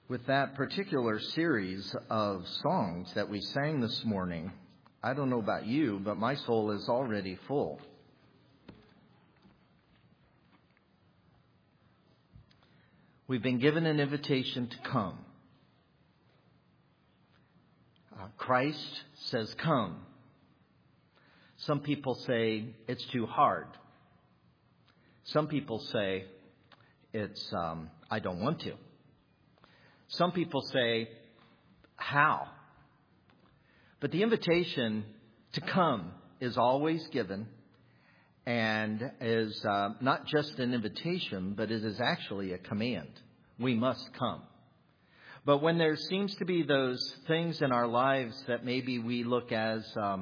With that particular series of songs that we sang this morning, I don't know about you, but my soul is already full. We've been given an invitation to come. Christ says, come. Some people say it's too hard. Some people say it's, I don't want to. Some people say, how? But the invitation to come is always given and is not just an invitation, but it is actually a command. We must come. But when there seems to be those things in our lives that maybe we look as,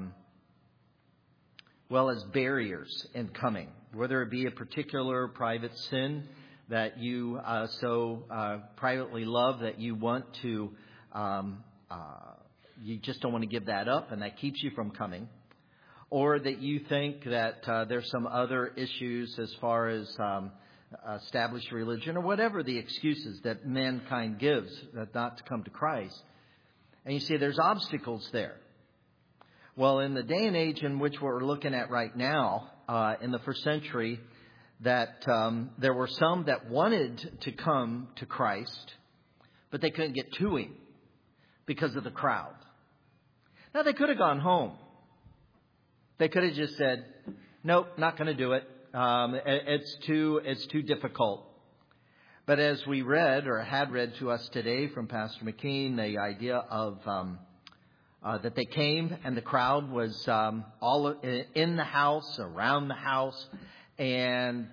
as barriers in coming, whether it be a particular private sin that you privately love that you want to, you just don't want to give that up and that keeps you from coming. Or that you think that there's some other issues as far as established religion or whatever the excuses that mankind gives that not to come to Christ. And you see there's obstacles there. Well, in the day and age in which we're looking at right now, in the first century, that there were some that wanted to come to Christ, but they couldn't get to Him because of the crowd. Now, they could have gone home. They could have just said, nope, not going to do it. It's too difficult. But as we read or had read to us today from Pastor McKean, the idea of that they came and the crowd was all in the house, around the house, and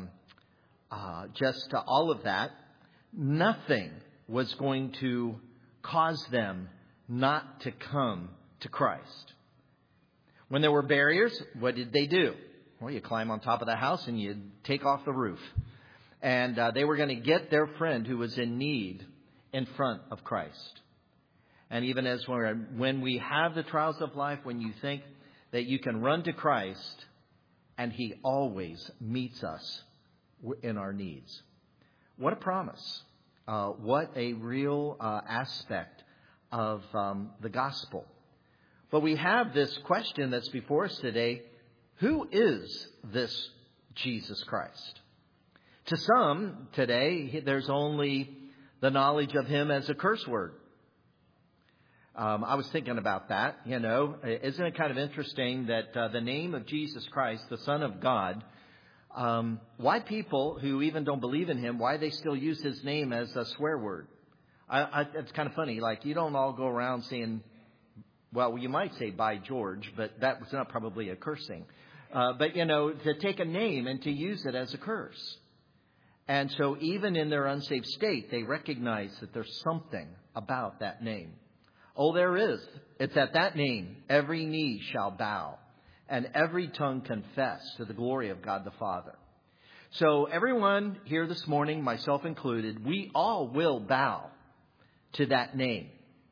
just all of that, nothing was going to cause them not to come to Christ. When there were barriers, what did they do? Well, you climb on top of the house and you take off the roof. And they were going to get their friend who was in need in front of Christ. And even as when we have the trials of life, when you think that you can run to Christ, and He always meets us in our needs. What a promise. What a real aspect of the gospel. But we have this question that's before us today. Who is this Jesus Christ? To some today, there's only the knowledge of Him as a curse word. I was thinking about that, Isn't it kind of interesting that the name of Jesus Christ, the Son of God, why people who even don't believe in Him, why they still use His name as a swear word? It's kind of funny. Like, you don't all go around saying, well, you might say by George, but that was not probably a cursing. But to take a name and to use it as a curse. And so even in their unsaved state, they recognize that there's something about that name. Oh, there is. It's at that name every knee shall bow and every tongue confess to the glory of God the Father. So everyone here this morning, myself included, we all will bow to that name.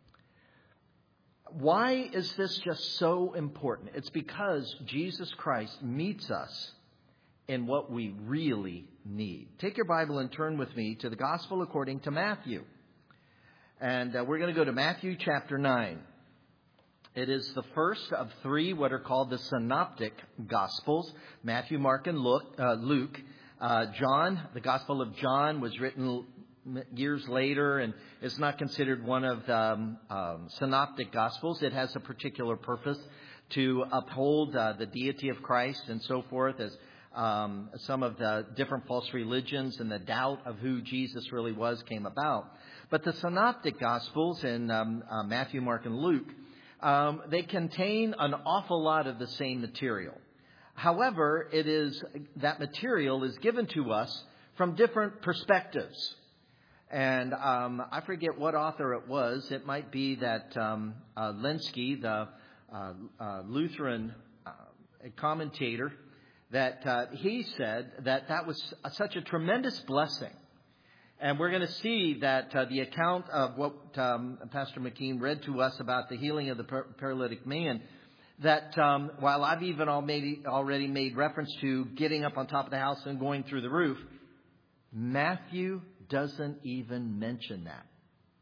Why is this just so important? It's because Jesus Christ meets us in what we really need. Take your Bible and turn with me to the Gospel according to Matthew. And we're going to go to Matthew chapter 9. It is the first of three what are called the Synoptic Gospels. Matthew, Mark, and Luke. John, the Gospel of John, was written years later and is not considered one of the Synoptic Gospels. It has a particular purpose to uphold the deity of Christ and so forth, as some of the different false religions and the doubt of who Jesus really was came about. But the Synoptic Gospels in Matthew, Mark, and Luke, they contain an awful lot of the same material. However, that material is given to us from different perspectives. And I forget what author it was. It might be that Lenski, the Lutheran commentator, that he said that was such a tremendous blessing. And we're going to see that the account of what Pastor McKean read to us about the healing of the paralytic man, that while I've even already made reference to getting up on top of the house and going through the roof, Matthew doesn't even mention that.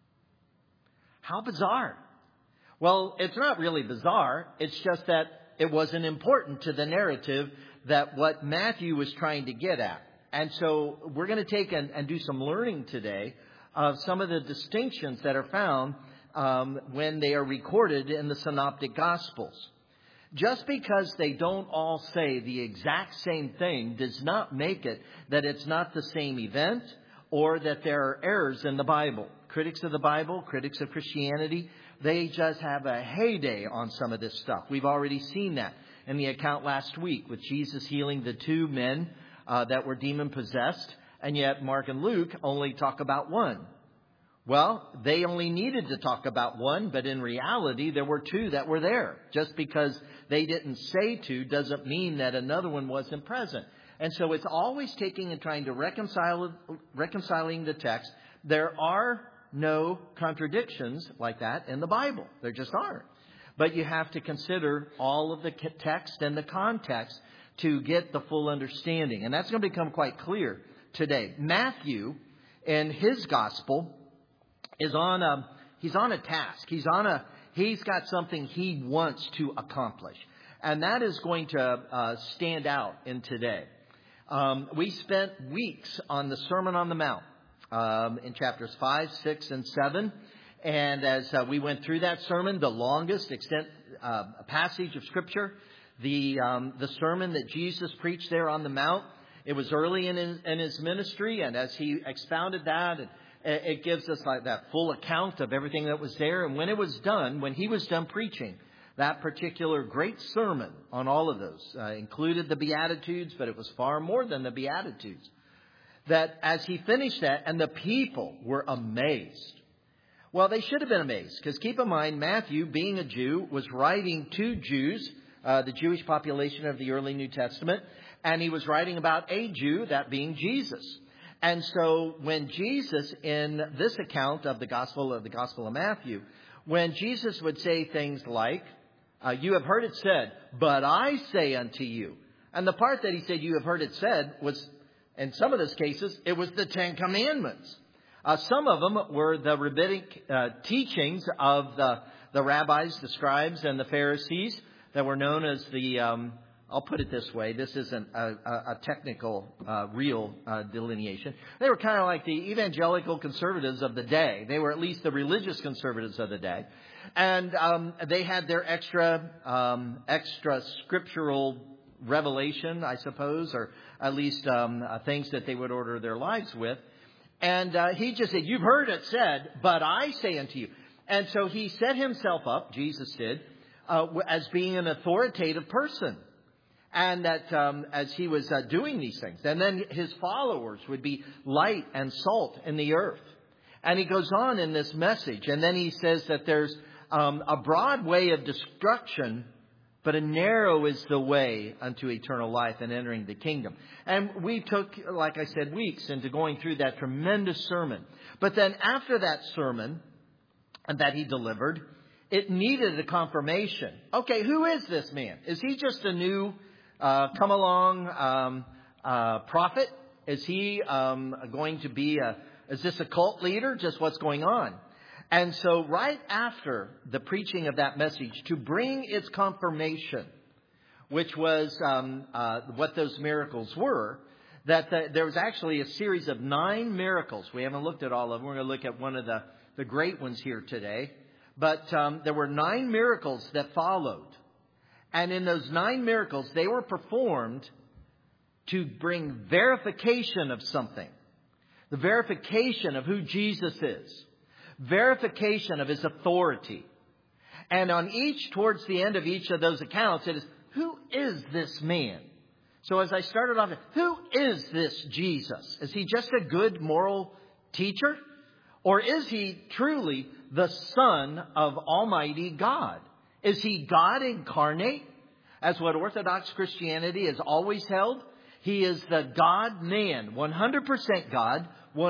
How bizarre. Well, it's not really bizarre. It's just that it wasn't important to the narrative that what Matthew was trying to get at. And so we're going to take and do some learning today of some of the distinctions that are found when they are recorded in the Synoptic Gospels. Just because they don't all say the exact same thing does not make it that it's not the same event or that there are errors in the Bible. Critics of the Bible, critics of Christianity, they just have a heyday on some of this stuff. We've already seen that in the account last week with Jesus healing the two men that were demon-possessed, and yet Mark and Luke only talk about one. Well, they only needed to talk about one, but in reality, there were two that were there. Just because they didn't say two doesn't mean that another one wasn't present. And so it's always taking and trying to reconciling the text. There are no contradictions like that in the Bible. There just aren't. But you have to consider all of the text and the context to get the full understanding. And that's going to become quite clear today. Matthew, in his gospel, is he's on a task. He's got something he wants to accomplish. And that is going to stand out in today. We spent weeks on the Sermon on the Mount in chapters 5, 6, and 7. And as we went through that sermon, the longest passage of Scripture, the sermon that Jesus preached there on the Mount, it was early in his ministry. And as he expounded that, it gives us like that full account of everything that was there. And when he was done preaching that particular great sermon on all of those, included the Beatitudes, but it was far more than the Beatitudes. That as he finished that, and the people were amazed. Well, they should have been amazed, because keep in mind, Matthew, being a Jew, was writing to Jews, the Jewish population of the early New Testament, and he was writing about a Jew, that being Jesus. And so when Jesus, in this account of the Gospel of Matthew, when Jesus would say things like, you have heard it said, but I say unto you. And the part that he said, you have heard it said, was, in some of those cases, it was the Ten Commandments. Some of them were the rabbinic teachings of the rabbis, the scribes, and the Pharisees that were known as the, I'll put it this way, this isn't a technical, real delineation. They were kind of like the evangelical conservatives of the day. They were at least the religious conservatives of the day. And they had their extra scriptural revelation, I suppose, or at least things that they would order their lives with. And he just said, you've heard it said, but I say unto you. And so he set himself up, Jesus did, as being an authoritative person. And that as he was doing these things. And then his followers would be light and salt in the earth. And he goes on in this message. And then he says that there's a broad way of destruction, but a narrow is the way unto eternal life and entering the kingdom. And we took, like I said, weeks into going through that tremendous sermon. But then after that sermon that he delivered, it needed a confirmation. Okay, who is this man? Is he just a new come along prophet? Is he going to be is this a cult leader? Just what's going on? And so right after the preaching of that message, to bring its confirmation, which was what those miracles were, that there was actually a series of 9 miracles. We haven't looked at all of them. We're going to look at one of the great ones here today. But there were 9 miracles that followed. And in those 9 miracles, they were performed to bring verification of something. The verification of who Jesus is. Verification of his authority. And on each, towards the end of each of those accounts, it is, who is this man? So as I started off, who is this Jesus? Is he just a good moral teacher? Or is he truly the Son of Almighty God? Is he God incarnate? As what Orthodox Christianity has always held, he is the God-man, 100% God,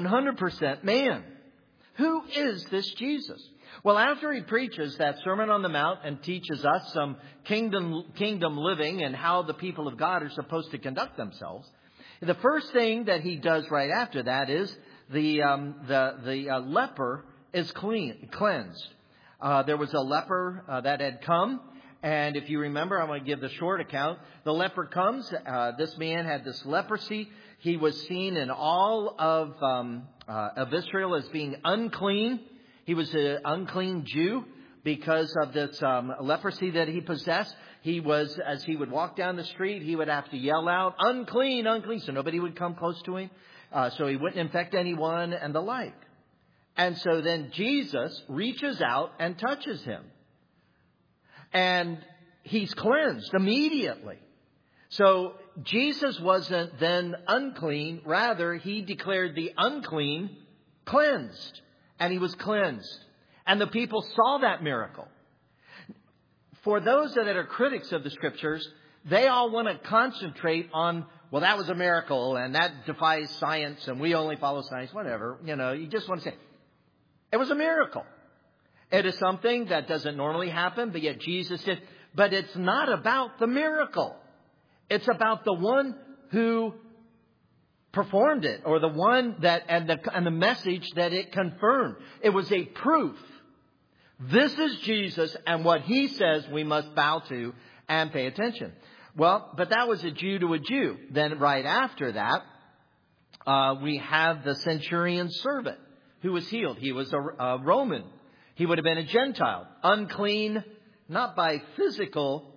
100% man. Who is this Jesus? Well, after he preaches that Sermon on the Mount and teaches us some kingdom living and how the people of God are supposed to conduct themselves, the first thing that he does right after that is the leper is cleansed. there was a leper that had come. And if you remember, I'm going to give the short account. The leper comes. This man had this leprosy. He was seen in all of Israel as being unclean. He was an unclean Jew because of this leprosy that he possessed. He was, as he would walk down the street, he would have to yell out, "Unclean, unclean," so nobody would come close to him. So he wouldn't infect anyone and the like. And so then Jesus reaches out and touches him. And he's cleansed immediately. So Jesus wasn't then unclean. Rather, he declared the unclean cleansed. And he was cleansed. And the people saw that miracle. For those that are critics of the Scriptures, they all want to concentrate on, well, that was a miracle and that defies science and we only follow science, whatever. You just want to say, it was a miracle. It is something that doesn't normally happen, but yet Jesus did. But it's not about the miracle. It's about the one who performed it, or the one that, and the message that it confirmed. It was a proof. This is Jesus, and what he says we must bow to and pay attention. Well, but that was a Jew to a Jew. Then right after that, we have the centurion's servant who was healed. He was a Roman. He would have been a Gentile, unclean, not by physical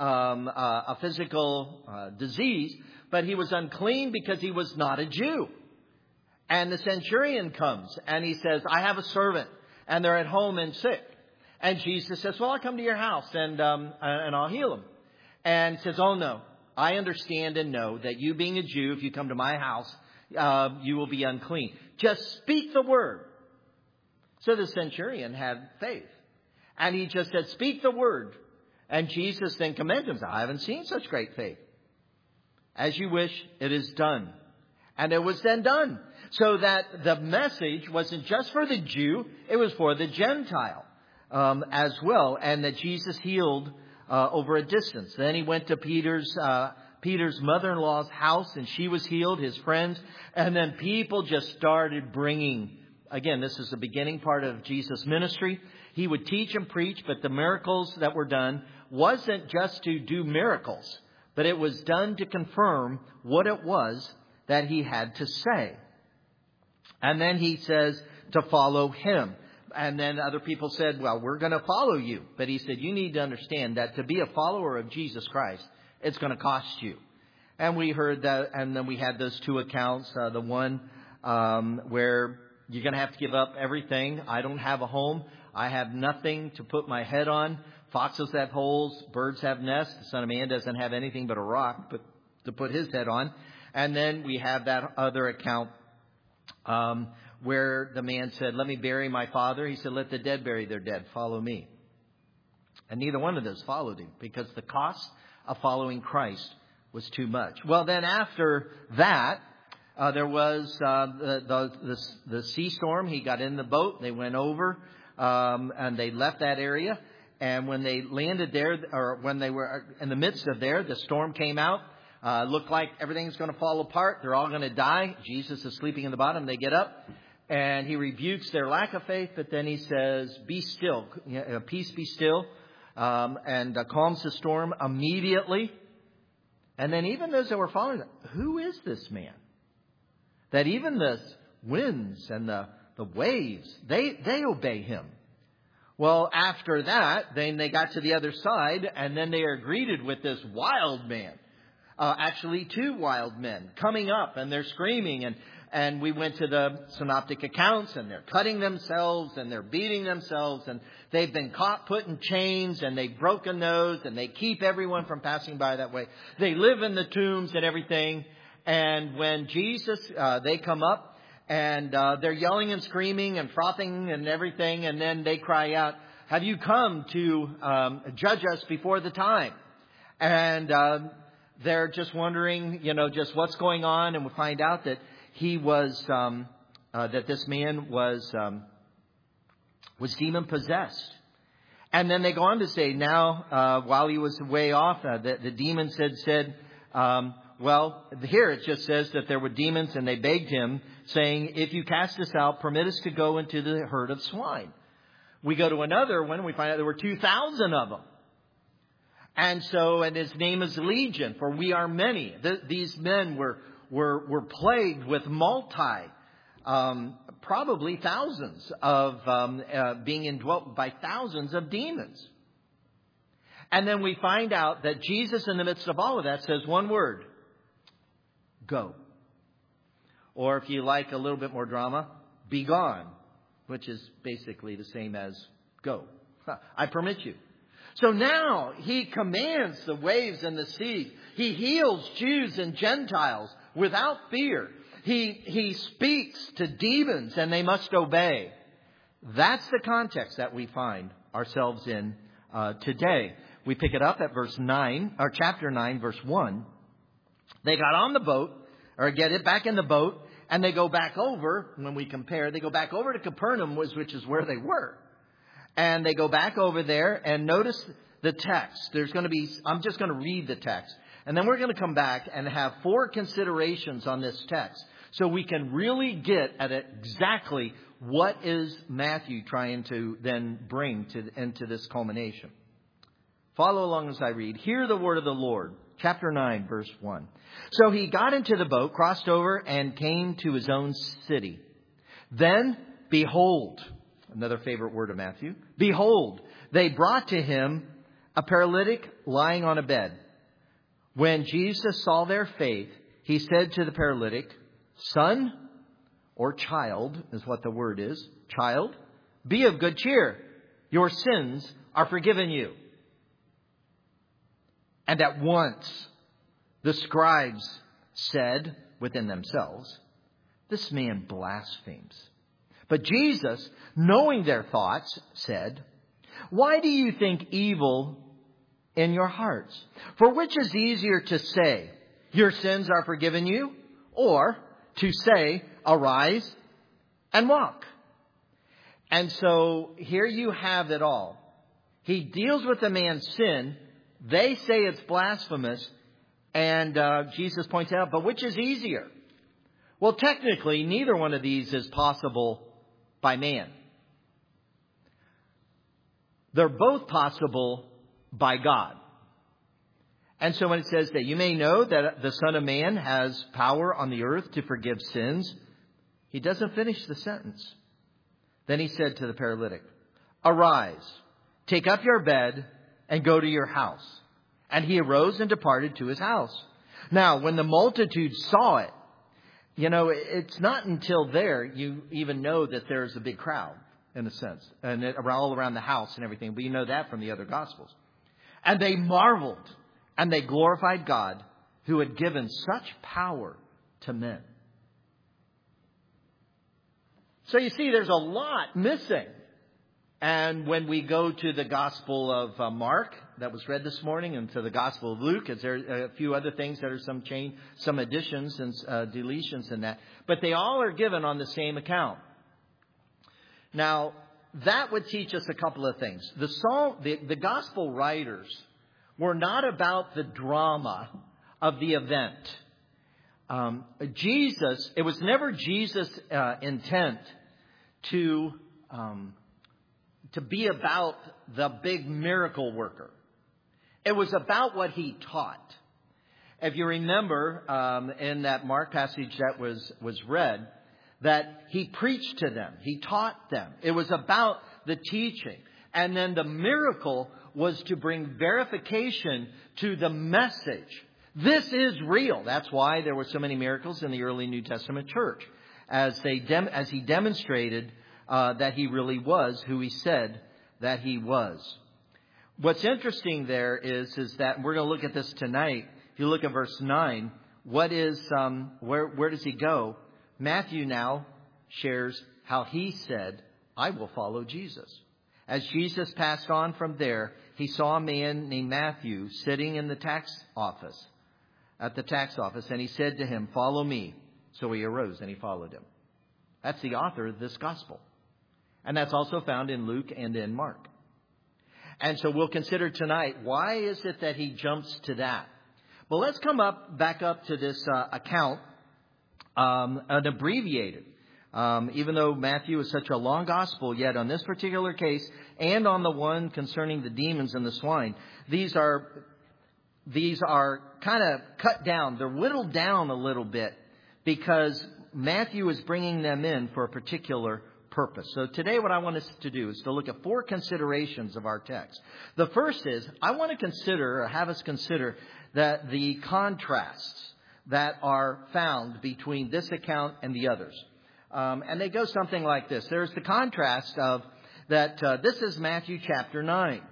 disease, but he was unclean because he was not a Jew. And the centurion comes and he says, "I have a servant and they're at home and sick." And Jesus says, "Well, I'll come to your house and I'll heal him." And says, "Oh no, I understand and know that you being a Jew, if you come to my house, you will be unclean. Just speak the word." So the centurion had faith. And he just said, "Speak the word." And Jesus then commended him. "I haven't seen such great faith. As you wish, it is done." And it was then done. So that the message wasn't just for the Jew, it was for the Gentile as well. And that Jesus healed over a distance. Then he went to Peter's mother-in-law's house and she was healed, his friends. And then people just started bringing. Again, this is the beginning part of Jesus' ministry. He would teach and preach, but the miracles that were done wasn't just to do miracles, but it was done to confirm what it was that he had to say. And then he says to follow him. And then other people said, "Well, we're going to follow you." But he said, "You need to understand that to be a follower of Jesus Christ, it's going to cost you." And we heard that, and then we had those two accounts. The one where you're going to have to give up everything. "I don't have a home. I have nothing to put my head on. Foxes have holes. Birds have nests. The Son of Man doesn't have anything but a rock to put his head on." And then we have that other account where the man said, "Let me bury my father." He said, "Let the dead bury their dead. Follow me." And neither one of those followed him because the cost of following Christ was too much. Well, then after that, there was the sea storm. He got in the boat. They went over and they left that area. And when they landed there, or when they were in the midst of there, the storm came out. Looked like everything's going to fall apart. They're all going to die. Jesus is sleeping in the bottom. They get up and he rebukes their lack of faith. But then he says, "Be still, peace be still," and calms the storm immediately. And then even those that were following, who is this man? That even the winds and the waves, they obey him. Well, after that, then they got to the other side, and then they are greeted with this wild man. Actually, two wild men coming up, and they're screaming. And we went to the synoptic accounts, and they're cutting themselves, and they're beating themselves, and they've been caught, put in chains, and they've broken those, and they keep everyone from passing by that way. They live in the tombs and everything. And when Jesus, they come up, and they're yelling and screaming and frothing and everything. And then they cry out, "Have you come to judge us before the time?" And they're just wondering, just what's going on. And we find out that he was, that this man was demon possessed. And then they go on to say, now, while he was way off, the demon said, well, here it just says that there were demons and they begged him, saying, "If you cast us out, permit us to go into the herd of swine." We go to another one and we find out there were 2,000 of them. And his name is Legion, for we are many. These men were plagued with probably thousands of being indwelt by thousands of demons. And then we find out that Jesus, in the midst of all of that, says one word: go. Or if you like a little bit more drama, be gone, which is basically the same as go. I permit you. So now he commands the waves and the sea. He heals Jews and Gentiles without fear. He speaks to demons and they must obey. That's the context that we find ourselves in today. We pick it up at chapter 9, verse 1. They got on the boat, or get it back in the boat, and they go back over. When we compare, they go back over to Capernaum, which is where they were. And they go back over there, and notice the text. I'm just going to read the text. And then we're going to come back and have 4 considerations on this text, so we can really get at exactly what is Matthew trying to then bring into this culmination. Follow along as I read. Hear the word of the Lord. Chapter 9, verse 1. So he got into the boat, crossed over, and came to his own city. Then, behold, another favorite word of Matthew, behold, they brought to him a paralytic lying on a bed. When Jesus saw their faith, he said to the paralytic, son, or child is what the word is, child, be of good cheer. Your sins are forgiven you. And at once the scribes said within themselves, this man blasphemes. But Jesus, knowing their thoughts, said, why do you think evil in your hearts? For which is easier to say, your sins are forgiven you, or to say, arise and walk? And so here you have it all. He deals with the man's sin. They say it's blasphemous. And Jesus points out, but which is easier? Well, technically, neither one of these is possible by man. They're both possible by God. And so when it says that you may know that the Son of Man has power on the earth to forgive sins, he doesn't finish the sentence. Then he said to the paralytic, arise, take up your bed and go to your house. And he arose and departed to his house. Now, when the multitude saw it, it's not until there you even know that there's a big crowd, in a sense, and all around the house and everything. But you know that from the other Gospels. And they marveled and they glorified God who had given such power to men. So you see, there's a lot missing. And when we go to the Gospel of Mark that was read this morning, and to the Gospel of Luke, there are a few other things that are some additions and deletions in that. But they all are given on the same account. Now, that would teach us a couple of things. The Gospel writers were not about the drama of the event. It was never Jesus' intent to be about the big miracle worker. It was about what he taught. If you remember in that Mark passage that was read, that he preached to them. He taught them. It was about the teaching. And then the miracle was to bring verification to the message. This is real. That's why there were so many miracles in the early New Testament church, as he demonstrated that he really was who he said that he was. What's interesting there is that we're going to look at this tonight. If you look at verse 9, where does he go? Matthew now shares how he said, I will follow Jesus. As Jesus passed on from there, he saw a man named Matthew sitting in the tax office, and he said to him, follow me. So he arose and he followed him. That's the author of this gospel. And that's also found in Luke and in Mark. And so we'll consider tonight, why is it that he jumps to that? Well, let's come back up to this account, an abbreviated. Even though Matthew is such a long gospel, yet on this particular case and on the one concerning the demons and the swine, these are kind of cut down. They're whittled down a little bit because Matthew is bringing them in for a particular purpose. So today what I want us to do is to look at 4 considerations of our text. The first is I want to consider, or have us consider, that the contrasts that are found between this account and the others. And they go something like this. There's the contrast of that this is Matthew chapter 9.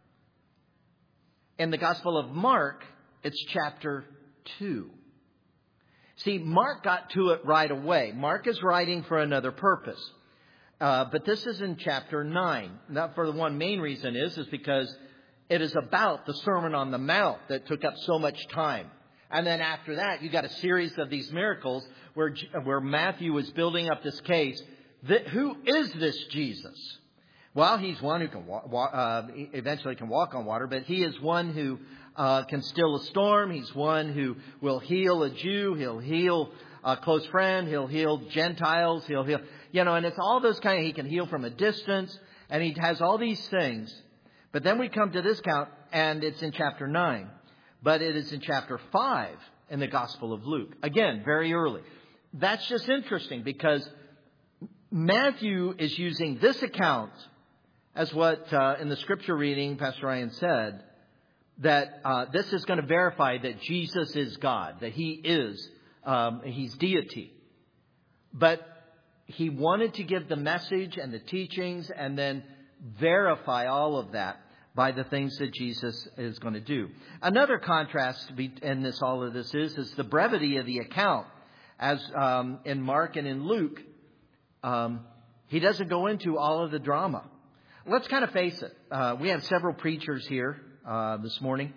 In the Gospel of Mark, it's chapter 2. See, Mark got to it right away. Mark is writing for another purpose. But this is in chapter 9. Not for the one main reason is because it is about the Sermon on the Mount that took up so much time. And then after that, you got a series of these miracles where Matthew is building up this case. Who is this Jesus? Well, he's one who can eventually can walk on water, but he is one who can still a storm. He's one who will heal a Jew. He'll heal a close friend. He'll heal Gentiles. He'll heal, and it's all those he can heal from a distance. And he has all these things. But then we come to this count, and it's in chapter 9. But it is in chapter 5 in the Gospel of Luke. Again, very early. That's just interesting because Matthew is using this account as what in the scripture reading Pastor Ryan said, that this is going to verify that Jesus is God, that he is, he's deity. But he wanted to give the message and the teachings and then verify all of that by the things that Jesus is going to do. Another contrast in all of this is the brevity of the account. As in Mark and in Luke, he doesn't go into all of the drama. Let's kind of face it. We have several preachers here this morning.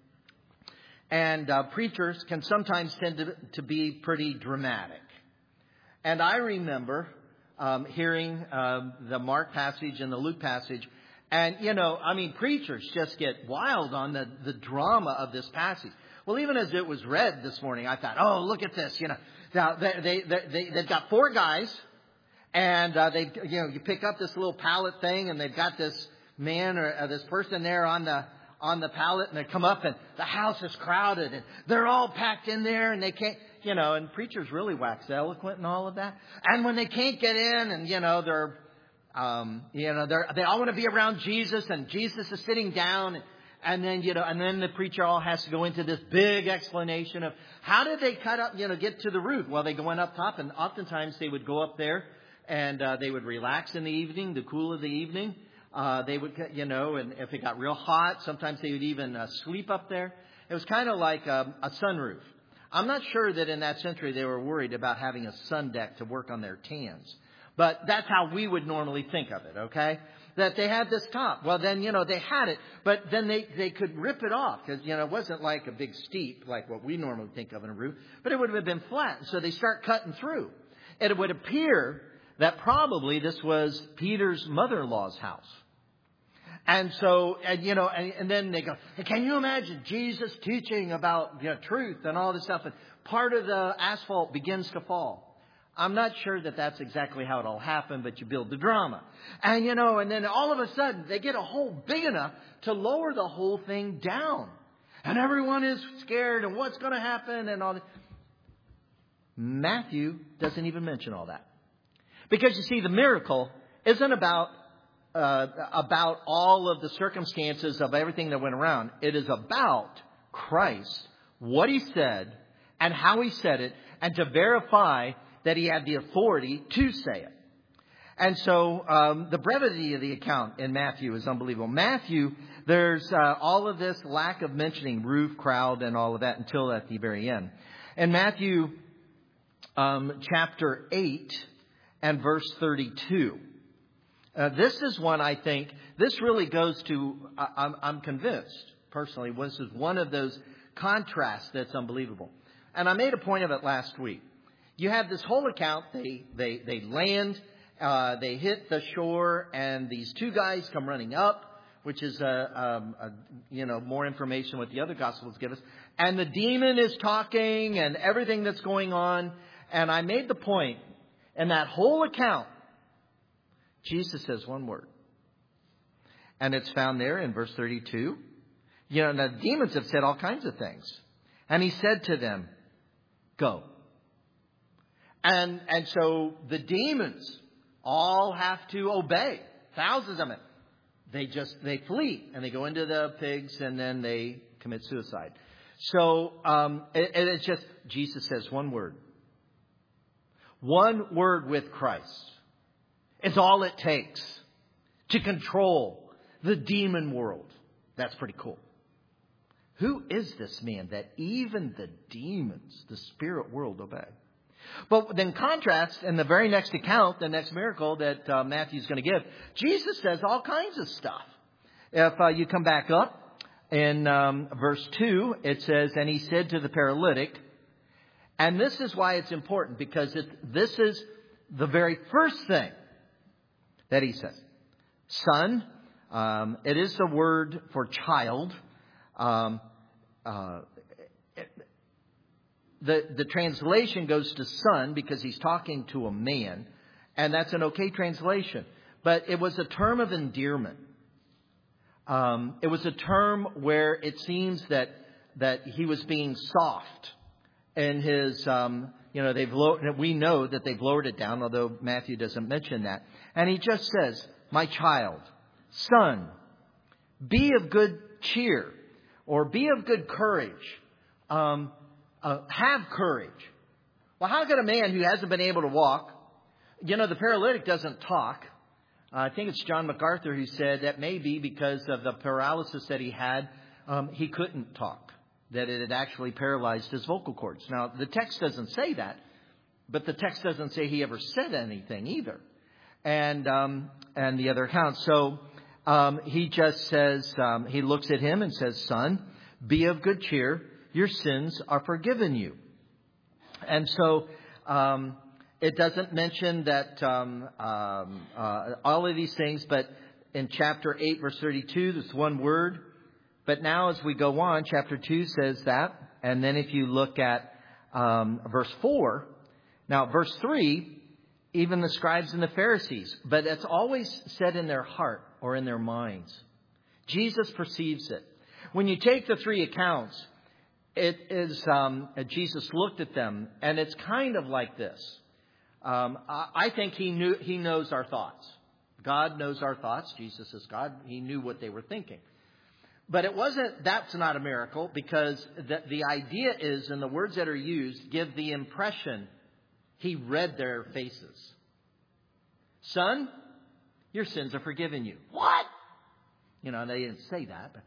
And preachers can sometimes tend to be pretty dramatic. And I remember hearing the Mark passage and the Luke passage. And, preachers just get wild on the drama of this passage. Well, even as it was read this morning, I thought, oh, look at this. Now they've got 4 guys. And you pick up this little pallet thing, and they've got this man or this person there on the pallet, and they come up, and the house is crowded, and they're all packed in there, and they can't, and preachers really wax eloquent and all of that. And when they can't get in, and they're they all want to be around Jesus, and Jesus is sitting down, and then the preacher all has to go into this big explanation of how did they cut up, get to the roof? Well, they go up top, and oftentimes they would go up there. And they would relax in the evening, the cool of the evening. They would, and if it got real hot, sometimes they would even sleep up there. It was kind of like a sunroof. I'm not sure that in that century they were worried about having a sun deck to work on their tans. But that's how we would normally think of it, okay? That they had this top. Well, then, they had it, but then they could rip it off because, it wasn't like a big steep like what we normally think of in a roof, but it would have been flat. So they start cutting through. And it would appear that probably this was Peter's mother-in-law's house. And so, and then they go, can you imagine Jesus teaching about truth and all this stuff? And part of the asphalt begins to fall. I'm not sure that that's exactly how it all happened, but you build the drama. And, and then all of a sudden they get a hole big enough to lower the whole thing down. And everyone is scared and what's going to happen and all that. Matthew doesn't even mention all that. Because you see, the miracle isn't about all of the circumstances of everything that went around. It is about Christ, what he said, and how he said it, and to verify that he had the authority to say it. And so the brevity of the account in Matthew is unbelievable. Matthew, there's all of this lack of mentioning roof, crowd, and all of that until at the very end. In Matthew chapter 8 and verse 32. This is one I think, this really goes to, I'm convinced, personally, this is one of those contrasts that's unbelievable. And I made a point of it last week. You have this whole account, they land, they hit the shore, and these 2 guys come running up, which is, more information what the other Gospels give us. And the demon is talking and everything that's going on. And I made the point, In that whole account, Jesus says one word. And it's found there in verse 32. Now the demons have said all kinds of things. And he said to them, go. And so the demons all have to obey. Thousands of them. They flee and they go into the pigs and then they commit suicide. So it's just, Jesus says one word. One word with Christ is all it takes to control the demon world. That's pretty cool. Who is this man that even the demons, the spirit world, obey? But then contrast in the very next account, the next miracle that Matthew's going to give, Jesus says all kinds of stuff. If you come back up in verse 2, it says, and he said to the paralytic, and this is why it's important, because this is the very first thing that he says. Son, it is the word for child. The translation goes to son because he's talking to a man, and that's an okay translation. But it was a term of endearment. It was a term where it seems that he was being soft, and his we know that they've lowered it down, although Matthew doesn't mention that. And he just says, "My child, son, be of good cheer, or be of good courage." Have courage. Well, how could a man who hasn't been able to walk, the paralytic doesn't talk. I think it's John MacArthur who said that may be because of the paralysis that he had, he couldn't talk, that it had actually paralyzed his vocal cords. Now, the text doesn't say that, but the text doesn't say he ever said anything either. And the other account. So he just says, he looks at him and says, "Son, be of good cheer. Your sins are forgiven you." And so it doesn't mention that all of these things, but in chapter 8, verse 32, there's one word. But now as we go on, chapter 2 says that. And then if you look at verse 4, now verse 3, even the scribes and the Pharisees, but it's always said in their heart or in their minds. Jesus perceives it. When you take the three accounts, it is Jesus looked at them, and it's kind of like this. I think he knows our thoughts. God knows our thoughts. Jesus is God. He knew what they were thinking. But that's not a miracle, because the idea is, and the words that are used give the impression he read their faces. Son, your sins are forgiven you. What? They didn't say that, but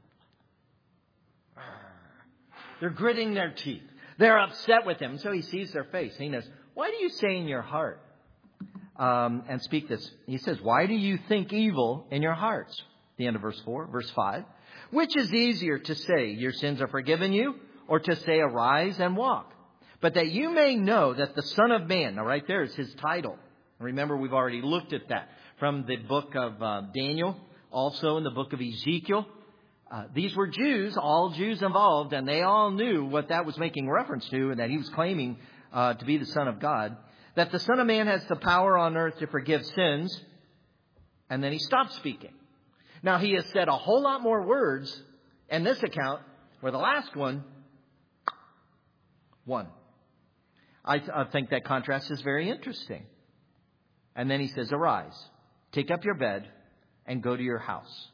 they're gritting their teeth. They're upset with him. So he sees their face. He knows, why do you say in your heart and speak this? He says, why do you think evil in your hearts? The end of verse 4. Verse 5. Which is easier to say, your sins are forgiven you, or to say, arise and walk? But that you may know that the Son of Man, now right there is his title. Remember, we've already looked at that from the book of Daniel, also in the book of Ezekiel. These were Jews, all Jews involved, and they all knew what that was making reference to, and that he was claiming to be the Son of God. That the Son of Man has the power on earth to forgive sins. And then he stopped speaking. Now, he has said a whole lot more words in this account, where the last one. I think that contrast is very interesting. And then he says, arise, take up your bed, and go to your house.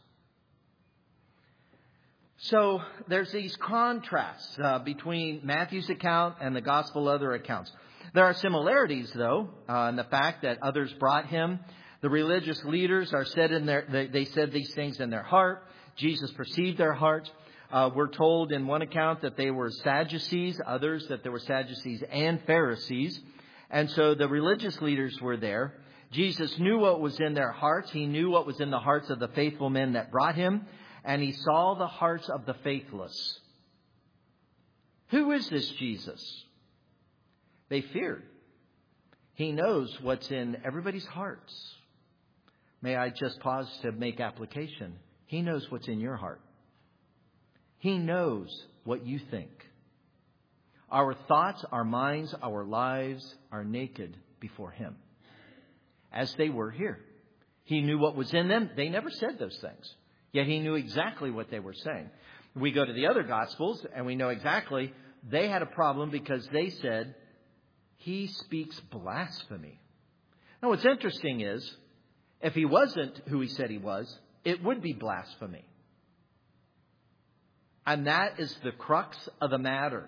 So there's these contrasts between Matthew's account and the gospel other accounts. There are similarities, though, in the fact that others brought him. The religious leaders are said they said these things in their heart. Jesus perceived their hearts. We're told in one account that they were Sadducees, others that there were Sadducees and Pharisees. And so the religious leaders were there. Jesus knew what was in their hearts. He knew what was in the hearts of the faithful men that brought him. And he saw the hearts of the faithless. Who is this Jesus? They feared. He knows what's in everybody's hearts. May I just pause to make application? He knows what's in your heart. He knows what you think. Our thoughts, our minds, our lives are naked before him. as they were here. He knew what was in them. They never said those things. Yet he knew exactly what they were saying. We go to the other Gospels and we know exactly they had a problem because they said, he speaks blasphemy. Now what's interesting is, if he wasn't who he said he was, it would be blasphemy. And that is the crux of the matter.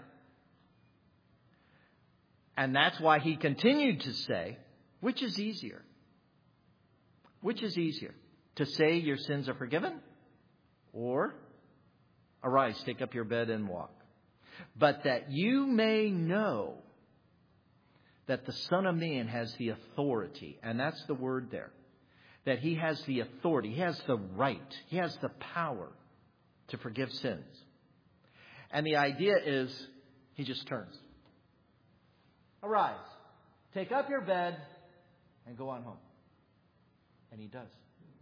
And that's why he continued to say, which is easier? Which is easier? To say your sins are forgiven? Or, arise, take up your bed and walk. But that you may know that the Son of Man has the authority. And that's the word there. That he has the authority. He has the right. He has the power to forgive sins. And the idea is, he just turns. Arise, take up your bed, and go on home. And he does.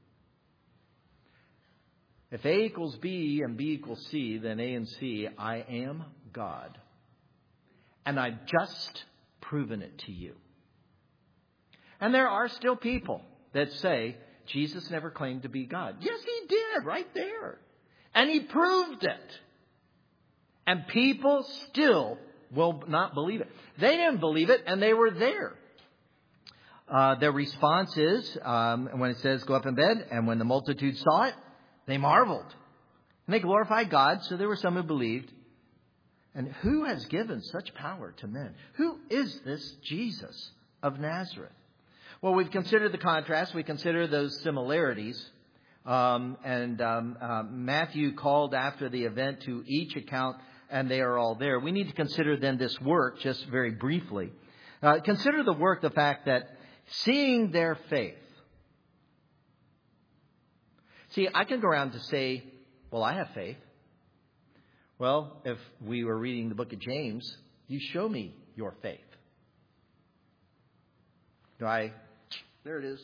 If A equals B and B equals C, then A and C, I am God. And I've just proven it to you. And there are still people that say, Jesus never claimed to be God. Yes, he did, right there. And he proved it. And people still will not believe it. They didn't believe it, and they were there. Their response is, when it says, go up in bed, and when the multitude saw it, they marveled. And they glorified God, so there were some who believed. And who has given such power to men? Who is this Jesus of Nazareth? Well, we've considered the contrast. We consider those similarities. Matthew called after the event to each account, and they are all there. We need to consider then this work just very briefly. Consider the work, the fact that seeing their faith. See, I can go around to say, well, I have faith. Well, if we were reading the book of James, you show me your faith. There it is.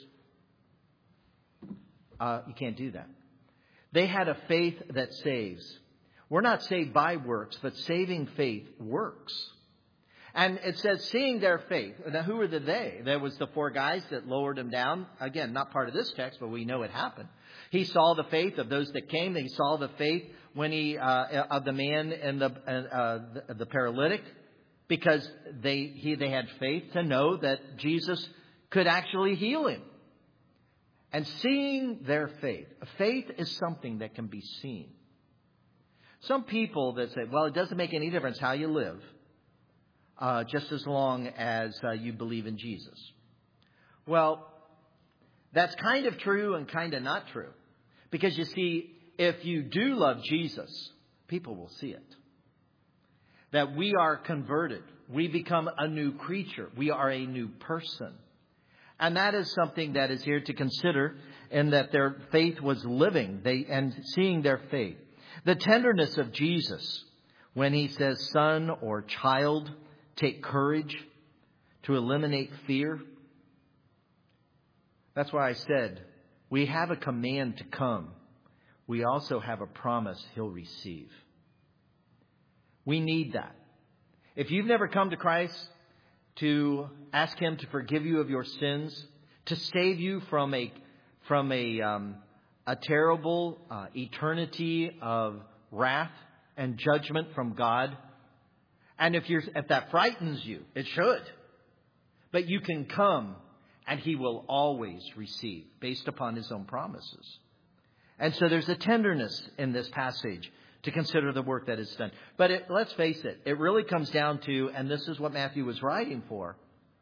You can't do that. They had a faith that saves. We're not saved by works, but saving faith works. And it says, seeing their faith. Now, who were the they? There was the four guys that lowered him down. Again, not part of this text, but we know it happened. He saw the faith of those that came. He saw the faith when of the man and the paralytic, because they had faith to know that Jesus could actually heal him. And seeing their faith. Faith is something that can be seen. Some people that say, well, it doesn't make any difference how you live, just as long as you believe in Jesus. Well, that's kind of true and kind of not true. Because you see, if you do love Jesus, people will see it. That we are converted. We become a new creature. We are a new person. And that is something that is here to consider, in that their faith was living and seeing their faith. The tenderness of Jesus when he says, son or child, take courage, to eliminate fear. That's why I said, we have a command to come. We also have a promise he'll receive. We need that. If you've never come to Christ to ask him to forgive you of your sins, to save you from a terrible eternity of wrath and judgment from God. And if that frightens you, it should. But you can come and he will always receive based upon his own promises. And so there's a tenderness in this passage to consider the work that is done. But let's face it, it really comes down to, and this is what Matthew was writing for,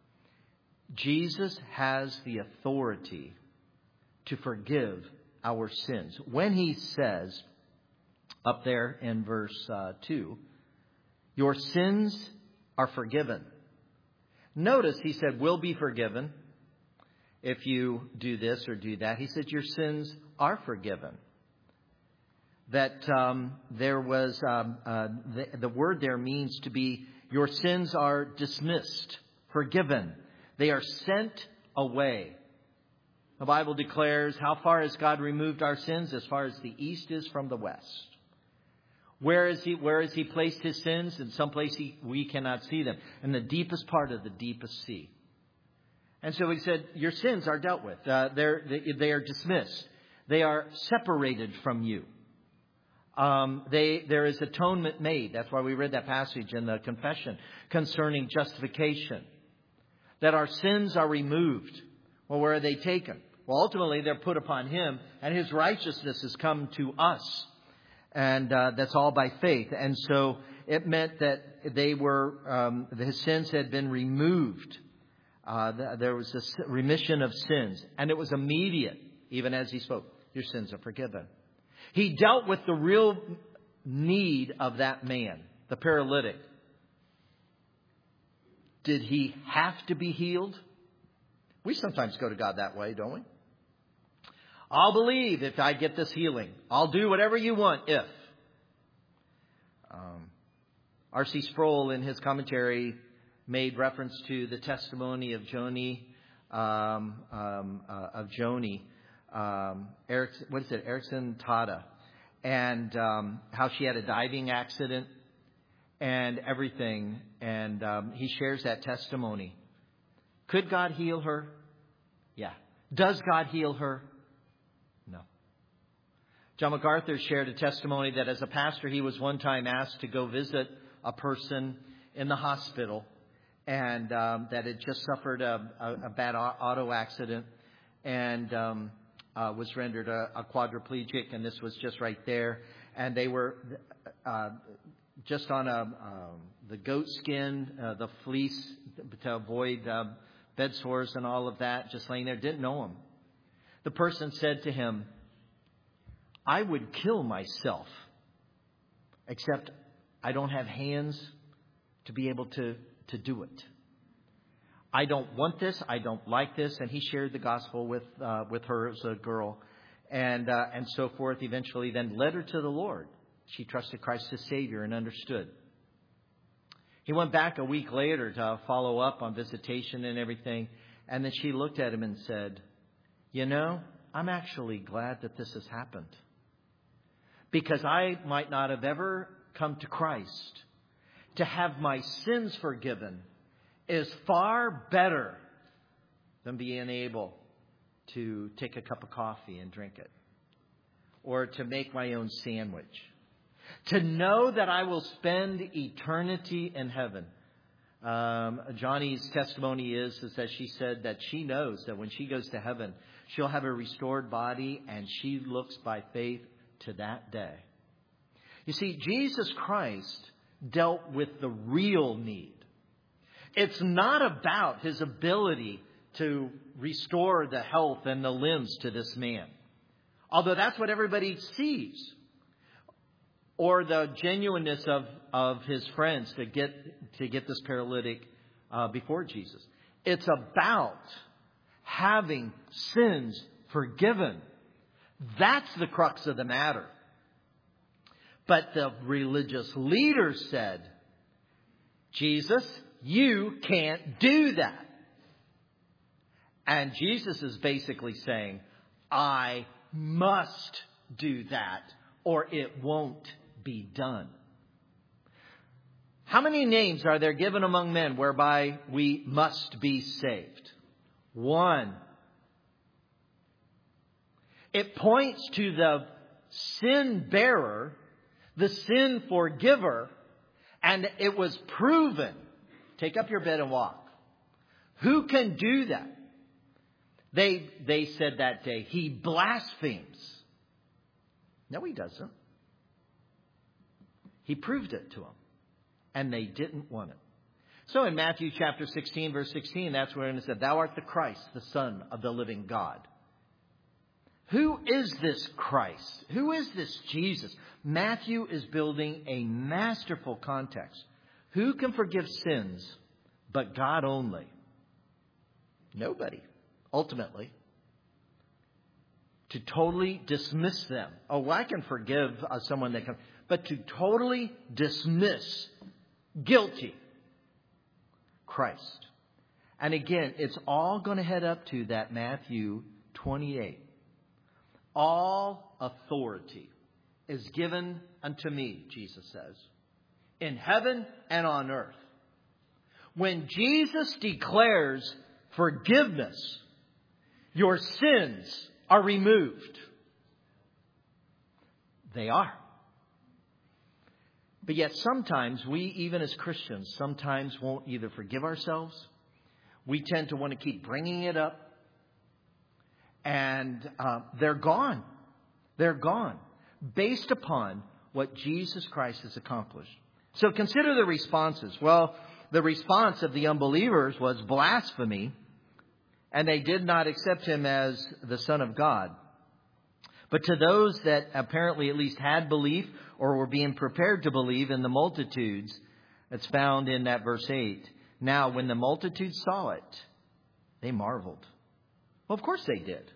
Jesus has the authority to forgive our sins. When he says, up there in verse 2, your sins are forgiven. Notice he said, will be forgiven if you do this or do that. He said, your sins are forgiven. That there was, the word there means to be, your sins are dismissed, forgiven. They are sent away. The Bible declares, how far has God removed our sins? As far as the east is from the west. Where has he placed his sins? In some place we cannot see them. In the deepest part of the deepest sea. And so he said, your sins are dealt with. They are dismissed. They are separated from you. There is atonement made. That's why we read that passage in the confession concerning justification. That our sins are removed. Well, where are they taken? Well, ultimately, they're put upon him, and his righteousness has come to us. And that's all by faith. And so it meant that his sins had been removed. There was a remission of sins. And it was immediate, even as he spoke. Your sins are forgiven. He dealt with the real need of that man, the paralytic. Did he have to be healed? We sometimes go to God that way, don't we? I'll believe if I get this healing. I'll do whatever you want if. R.C. Sproul in his commentary made reference to the testimony of Joni. Erickson Tada, and how she had a diving accident and everything. And he shares that testimony. Could God heal her? Yeah. Does God heal her? No. John MacArthur shared a testimony that as a pastor, he was one time asked to go visit a person in the hospital and that had just suffered a bad auto accident and was rendered a quadriplegic, and this was just right there. And they were just on the goat skin, the fleece to avoid bed sores and all of that, just laying there, didn't know him. The person said to him, I would kill myself, except I don't have hands to be able to do it. I don't want this. I don't like this. And he shared the gospel with her as a girl and so forth. Eventually then led her to the Lord. She trusted Christ as Savior and understood. He went back a week later to follow up on visitation and everything. And then she looked at him and said, you know, I'm actually glad that this has happened. Because I might not have ever come to Christ. To have my sins forgiven is far better than being able to take a cup of coffee and drink it. Or to make my own sandwich. To know that I will spend eternity in heaven. Johnny's testimony is that she said that she knows that when she goes to heaven, she'll have a restored body, and she looks by faith to that day. You see, Jesus Christ dealt with the real need. It's not about his ability to restore the health and the limbs to this man. Although that's what everybody sees. Or the genuineness of his friends to get this paralytic before Jesus. It's about having sins forgiven. That's the crux of the matter. But the religious leaders said, Jesus, you can't do that. And Jesus is basically saying, I must do that, or it won't be done. How many names are there given among men whereby we must be saved? One. It points to the sin bearer, the sin forgiver, and it was proven. Take up your bed and walk. Who can do that? They said that day, he blasphemes. No, he doesn't. He proved it to them. And they didn't want it. So in Matthew chapter 16, verse 16, that's where it said, Thou art the Christ, the Son of the living God. Who is this Christ? Who is this Jesus? Matthew is building a masterful context. Who can forgive sins but God only? Nobody, ultimately. To totally dismiss them. Oh, well, I can forgive someone that can. But to totally dismiss guilty Christ. And again, it's all going to head up to that Matthew 28. All authority is given unto me, Jesus says, in heaven and on earth. When Jesus declares forgiveness. Your sins are removed. They are. But yet sometimes we, even as Christians, sometimes won't either forgive ourselves. We tend to want to keep bringing it up. And they're gone. They're gone. Based upon what Jesus Christ has accomplished. So consider the responses. Well, the response of the unbelievers was blasphemy. And they did not accept him as the Son of God. But to those that apparently at least had belief or were being prepared to believe in the multitudes, it's found in that verse 8. Now, when the multitude saw it, they marveled. Well, of course they did.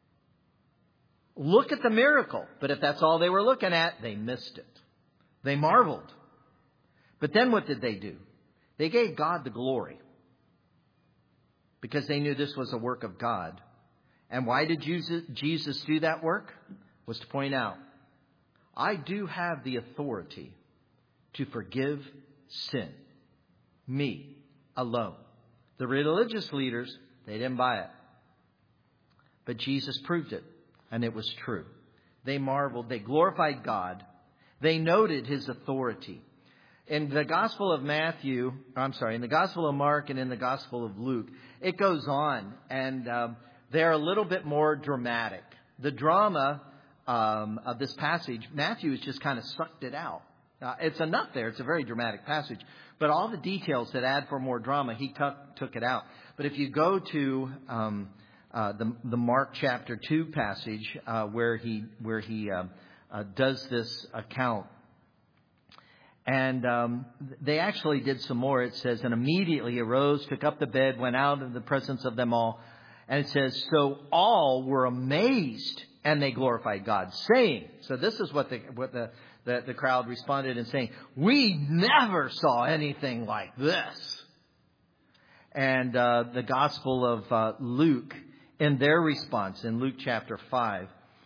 Look at the miracle. But if that's all they were looking at, they missed it. They marveled. But then what did they do? They gave God the glory. Because they knew this was a work of God. And why did Jesus do that work? Was to point out, I do have the authority to forgive sin. Me alone. The religious leaders, they didn't buy it. But Jesus proved it. And it was true. They marveled. They glorified God. They noted his authority. In the Gospel of in the Gospel of Mark and in the Gospel of Luke, it goes on. And they're a little bit more dramatic. The drama of this passage, Matthew has just kind of sucked it out. It's enough there. It's a very dramatic passage. But all the details that add for more drama, he took it out. But if you go to the Mark chapter 2 passage where he does this account. And they actually did some more. It says, and immediately arose, took up the bed, went out of the presence of them all. And it says, so all were amazed and they glorified God, saying, so this is what the crowd responded and saying, we never saw anything like this. And the Gospel of Luke, in their response, in Luke chapter 5,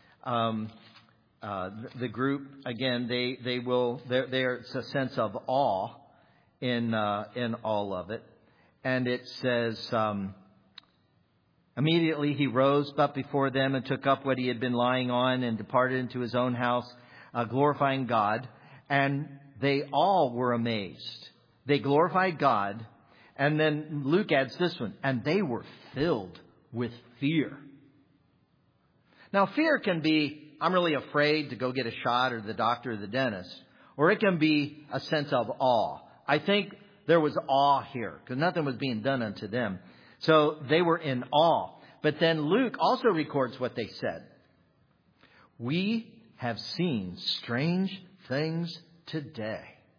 the group, again, there's a sense of awe in all of it. And it says, immediately he rose up before them and took up what he had been lying on and departed into his own house, glorifying God. And they all were amazed. They glorified God. And then Luke adds this one, and they were filled with fear. Now, fear can be, I'm really afraid to go get a shot or the doctor or the dentist. Or it can be a sense of awe. I think there was awe here because nothing was being done unto them. So they were in awe. But then Luke also records what they said. We have seen strange things today.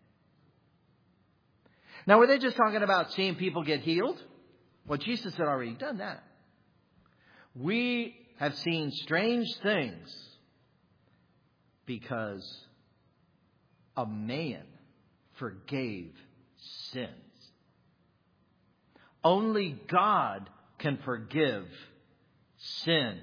Now, were they just talking about seeing people get healed? Well, Jesus had already done that. We have seen strange things because a man forgave sins. Only God can forgive sin.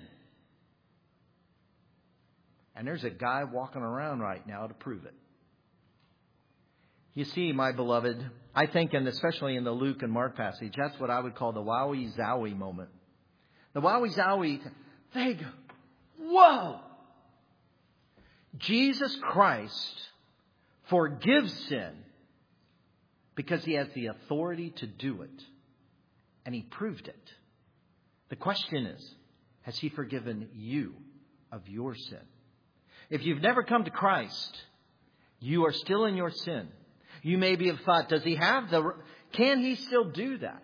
And there's a guy walking around right now to prove it. You see, my beloved, I think, and especially in the Luke and Mark passage, that's what I would call the wowie zowie moment. The wowie zowie, they go, whoa! Jesus Christ forgives sin because he has the authority to do it. And he proved it. The question is, has he forgiven you of your sin? If you've never come to Christ, you are still in your sin. You maybe have thought, can he still do that?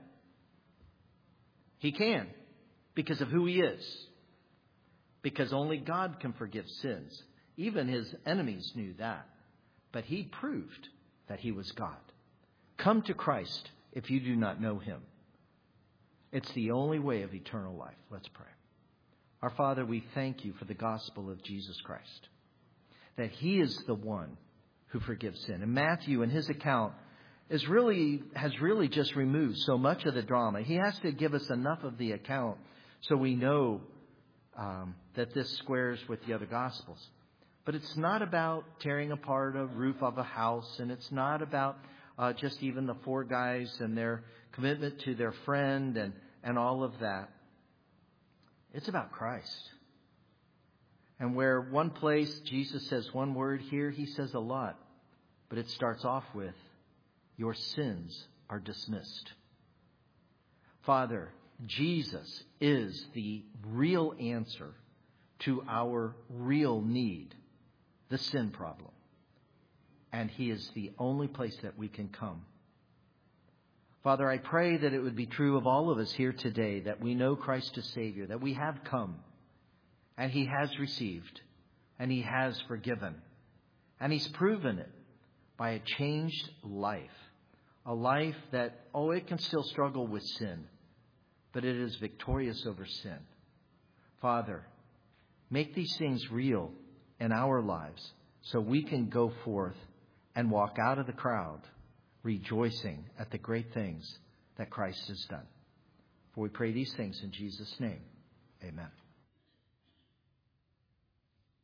He can, because of who he is. Because only God can forgive sins. Even his enemies knew that. But he proved that he was God. Come to Christ if you do not know him. It's the only way of eternal life. Let's pray. Our Father, we thank you for the gospel of Jesus Christ. That he is the one who forgives sin. And Matthew, in his account, has really just removed so much of the drama. He has to give us enough of the account so we know that this squares with the other Gospels. But it's not about tearing apart a roof of a house, and it's not about just even the four guys and their commitment to their friend and all of that. It's about Christ. And where one place Jesus says one word, here he says a lot. But it starts off with, your sins are dismissed. Father, Jesus is the real answer to our real need, the sin problem. And he is the only place that we can come. Father, I pray that it would be true of all of us here today, that we know Christ as Savior, that we have come, and he has received, and he has forgiven, and he's proven it by a changed life, a life that, it can still struggle with sin, but it is victorious over sin. Father, make these things real in our lives so we can go forth and walk out of the crowd rejoicing at the great things that Christ has done. For we pray these things in Jesus' name. Amen.